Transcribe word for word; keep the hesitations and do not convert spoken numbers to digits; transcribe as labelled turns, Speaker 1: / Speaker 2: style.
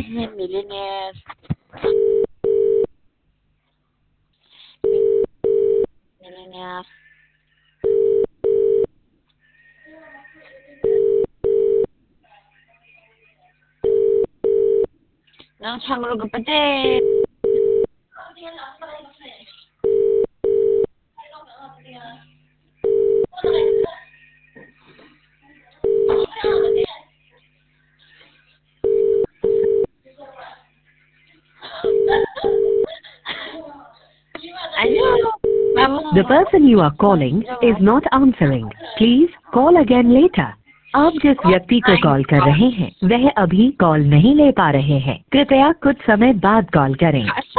Speaker 1: Millionaire. Millionaire. 난 상으로 급한데.
Speaker 2: The person you are calling is not answering. Please call again later. आप जिस व्यक्ति को call कर रहे हैं वह अभी कॉल नहीं ले पा रहे हैं। कृपया कुछ समय बाद कॉल करें।